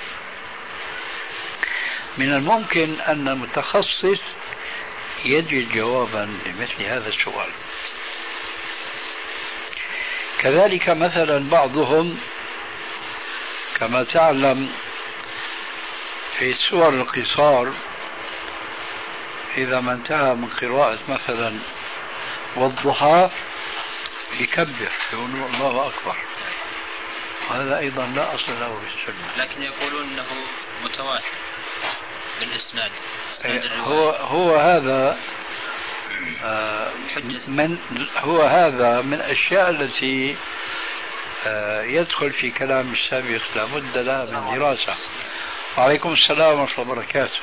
من الممكن أن المتخصص يجد جوابا لمثل هذا السؤال. كذلك مثلا بعضهم كما تعلم في سور القصار إذا ما انتهى من قراءة مثلا والضحى يكبر يقول الله أكبر. هذا أيضا لا أصل له في السنة. لكن يقولون أنه متواتر بالإسناد. هو هذا هو هذا من الأشياء التي يدخل في كلام السابق لابد لها من دراسة. وعليكم السلام ورحمة الله وبركاته.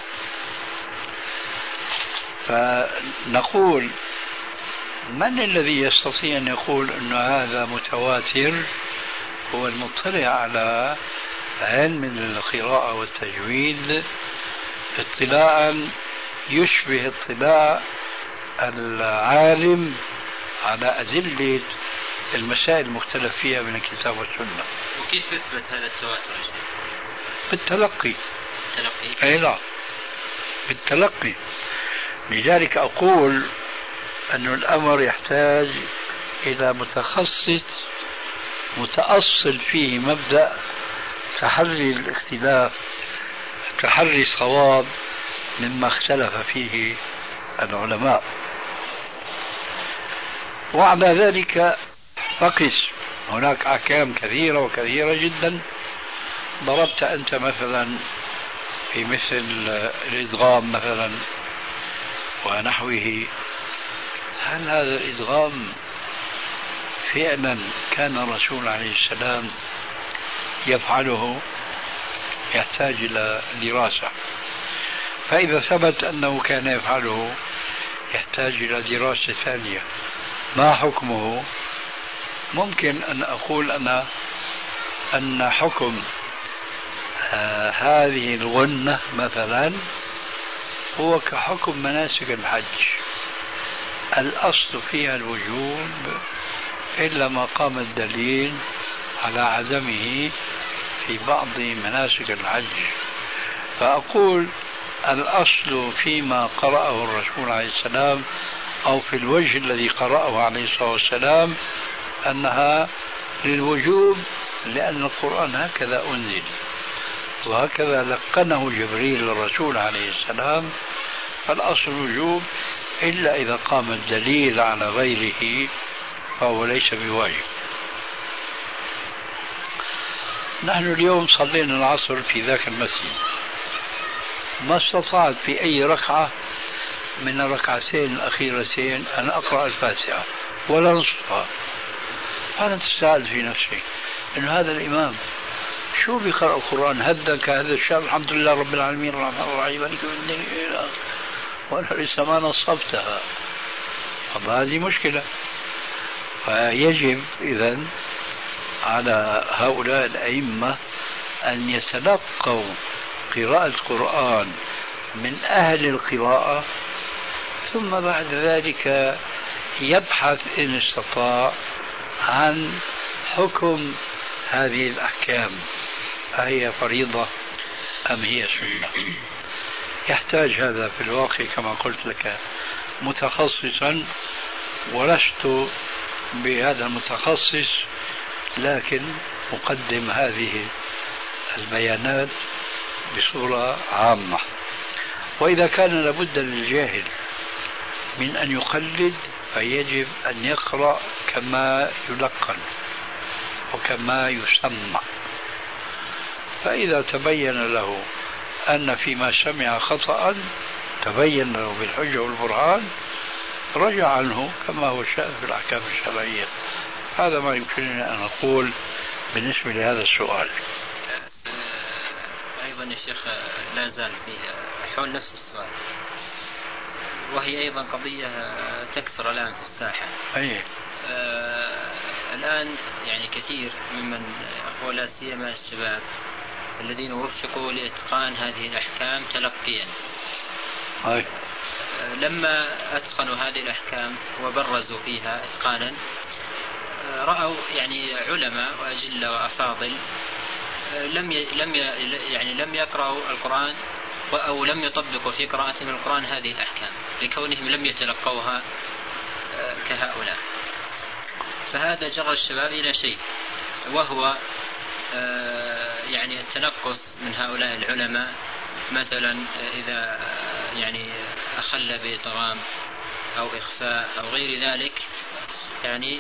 فنقول من الذي يستطيع أن يقول أن هذا متواتر؟ هو المطلع على علم القراءة والتجويد اطلاعا يشبه اطلاع العالم على أدلة المسائل المختلف فيها من الكتاب والسنة. وكيف يثبت هذا التواتر؟ بالتلقي. أي لا، بالتلقي. لذلك أقول أن الأمر يحتاج إلى متخصص متأصل فيه مبدأ تحري الاختلاف، تحري الصواب مما اختلف فيه العلماء. وعلى ذلك فقس، هناك أحكام كثيرة وكثيرة جدا. ضربت أنت مثلا في مثل الإدغام مثلا ونحوه، هل هذا الإدغام فعلا كان الرسول عليه السلام يفعله؟ يحتاج إلى دراسة. فإذا ثبت أنه كان يفعله يحتاج إلى دراسة ثانية. ما حكمه؟ ممكن أن أقول أنا أن حكم هذه الغنة مثلا هو كحكم مناسك الحج، الأصل فيها الوجوب إلا ما قام الدليل على عدمه في بعض مناسك الحج. فأقول الأصل فيما قرأه الرسول عليه السلام أو في الوجه الذي قرأه عليه الصلاة والسلام أنها للوجوب، لأن القرآن هكذا أنزل وهكذا لقنه جبريل للرسول عليه السلام، فالأصل الوجوب إلا إذا قام الدليل على غيره فهو ليس بواجب. نحن اليوم صلينا العصر في ذاك المسجد، ما استطعت في أي ركعة من الركعتين الأخيرتين أن أقرأ الفاتحة ولا نصفها. أنا تساءل في نفسي أن هذا الإمام شو بيقرأ القرآن هدا كهذا الشهر الحمد لله رب العالمين الرحمن الرحيم وأنا لسه ما نصفتها. طب هذه مشكلة. فيجب إذن على هؤلاء الأئمة أن يتلقوا قراءة القرآن من أهل القراءة، ثم بعد ذلك يبحث إن استطاع عن حكم هذه الأحكام، أهي فريضة أم هي سنة. يحتاج هذا في الواقع كما قلت لك متخصصا، ولست بهذا المتخصص، لكن أقدم هذه البيانات بصورة عامة. وإذا كان لابد للجاهل من أن يقلد فيجب أن يقرأ كما يلقن وكما يسمع. فإذا تبين له أن فيما سمع خطأ تبين له بالحجة والبرهان رجع عنه كما هو الشأن في الأحكام الشرعية. هذا ما يمكنني أن أقول بالنسبة لهذا السؤال. أيضا يا شيخ لا زال في حول نفس السؤال، وهي أيضا قضية تكثر الآن في الساحة. الآن يعني كثير ممن ولا سيما الشباب الذين وفقوا لإتقان هذه الأحكام تلقيا، لما أتقنوا هذه الأحكام وبرزوا فيها إتقانا رأوا يعني علماء وأجلة وأفاضل لم يقرأوا القرآن أو لم يطبقوا في قراءتهم القرآن هذه الأحكام لكونهم لم يتلقوها كهؤلاء. فهذا جرى الشباب إلى شيء، وهو يعني التنقص من هؤلاء العلماء. مثلا إذا يعني أخل بطرام أو إخفاء أو غير ذلك يعني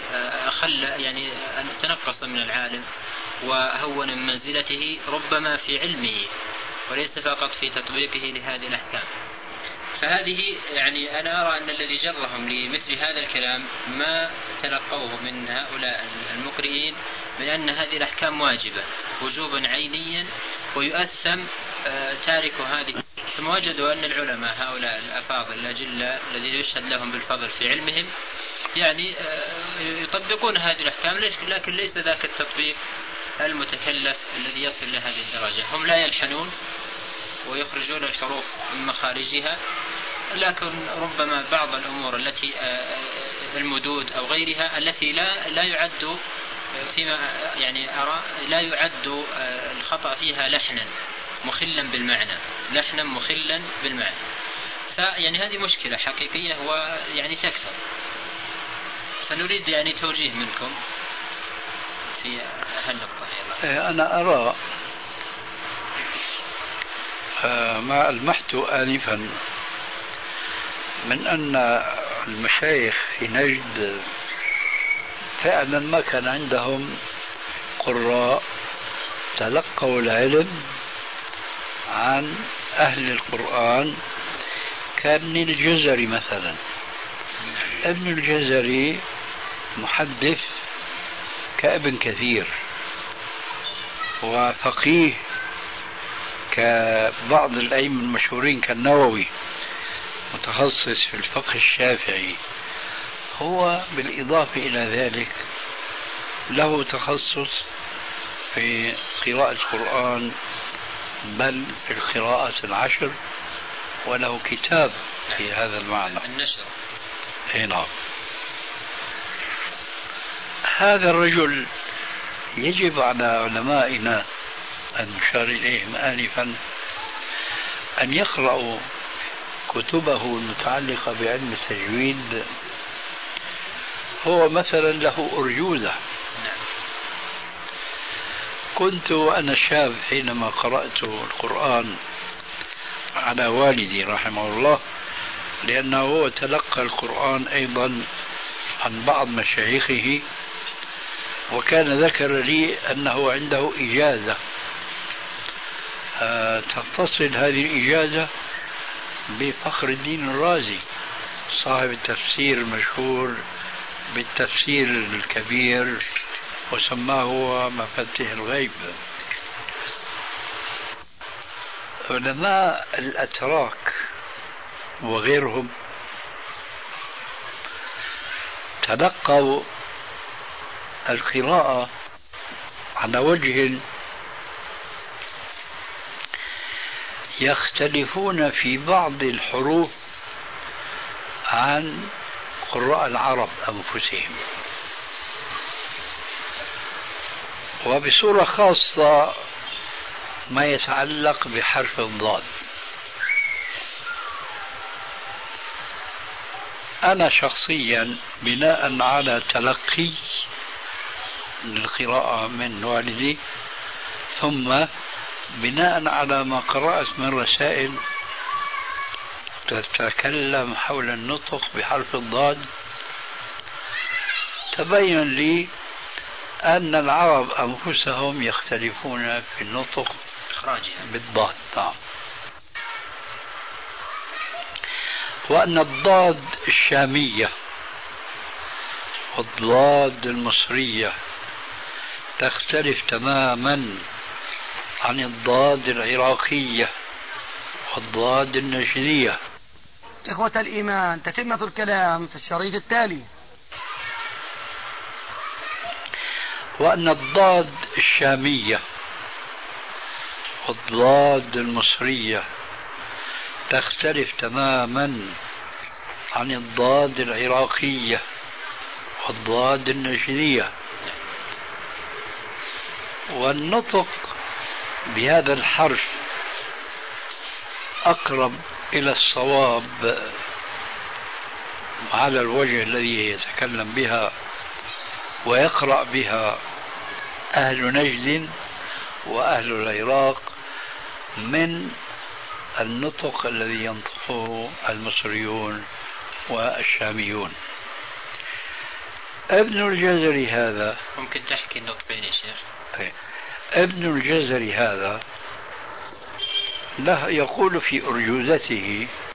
تنقص من العالم وهون من منزلته ربما في علمه وليس فقط في تطبيقه لهذه الأحكام. فهذه يعني أنا أرى أن الذي جرهم لمثل هذا الكلام ما تلقوه من هؤلاء المقرئين بأن هذه الأحكام واجبة وجوبا عينيا ويؤثم تارك هذه. ثم وجدوا أن العلماء هؤلاء الأفاضل الأجلاء الذين يشهد لهم بالفضل في علمهم يعني يطبقون هذه الأحكام، لكن ليس ذاك التطبيق المتكلف الذي يصل لهذه الدرجة. هم لا يلحنون ويخرجون الحروف من مخارجها، لكن ربما بعض الأمور التي المدود أو غيرها التي لا يعد فيما يعني أرى لا يعد الخطأ فيها لحنا مخلا بالمعنى، فيعني هذه مشكلة حقيقية ويعني تكثر. فنريد يعني توجيه منكم في هالنقطة. أنا أرى ما ألمحت آنفا من أن المشايخ في نجد فعلا ما كان عندهم قراء تلقوا العلم عن أهل القرآن كابن الجزري مثلا. ابن الجزري محدث كابن كثير وفقيه كبعض الأئمة المشهورين كالنووي، متخصص في الفقه الشافعي. هو بالإضافة إلى ذلك له تخصص في قراءة القرآن بل في القراءة العشر، وله كتاب في هذا المعنى النشر. نعم. هذا الرجل يجب على علمائنا المشار إليهم آنفا أن يقرأوا كتبه المتعلقة بعلم التجويد. هو مثلا له أرجوزة. كنت وأنا شاب حينما قرأت القرآن على والدي رحمه الله، لأنه هو تلقى القرآن أيضا عن بعض مشايخه، وكان ذكر لي أنه عنده إجازة تتصل هذه الإجازة بفخر الدين الرازي صاحب التفسير المشهور بالتفسير الكبير وسماه مفاتيح الغيب. علماء الأتراك وغيرهم تلقوا القراءة على وجه يختلفون في بعض الحروف عن قراء العرب أنفسهم، وبصورة خاصة ما يتعلق بحرف الضاد. أنا شخصيا بناء على تلقي للقراءة من والدي، ثم بناء على ما قرأت من رسائل تتكلم حول النطق بحرف الضاد، تبين لي أن العرب أنفسهم يختلفون في النطق بالضاد. وأن الضاد الشامية والضاد المصرية تختلف تماما عن الضاد العراقية والضاد النجدية. إخوة الإيمان، تتمة الكلام في الشريط التالي. وأن الضاد الشامية والضاد المصرية تختلف تماما عن الضاد العراقية والضاد النجدية، والنطق بهذا الحرف أقرب إلى الصواب على الوجه الذي يتكلم بها ويقرأ بها أهل نجد وأهل العراق من النطق الذي ينطقه المصريون والشاميون. ابن الجزري هذا ممكن تحكي النطقين يا شيخ؟ ابن الجزري هذا له يقول في أرجوزته